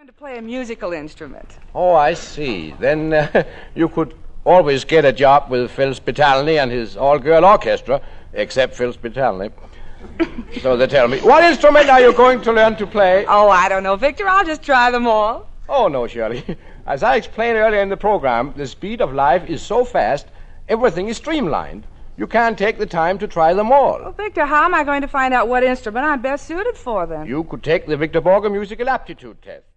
To play a musical instrument. Oh, I see. Then you could always get a job with Phil Spitalny and his all-girl orchestra, except Phil Spitalny. So they tell me. What instrument are you going to learn to play? Oh, I don't know, Victor. I'll just try them all. Oh, no, Shirley. As I explained earlier in the program, the speed of life is so fast, everything is streamlined. You can't take the time to try them all. Well, Victor, how am I going to find out what instrument I'm best suited for, then? You could take the Victor Borger Musical Aptitude Test.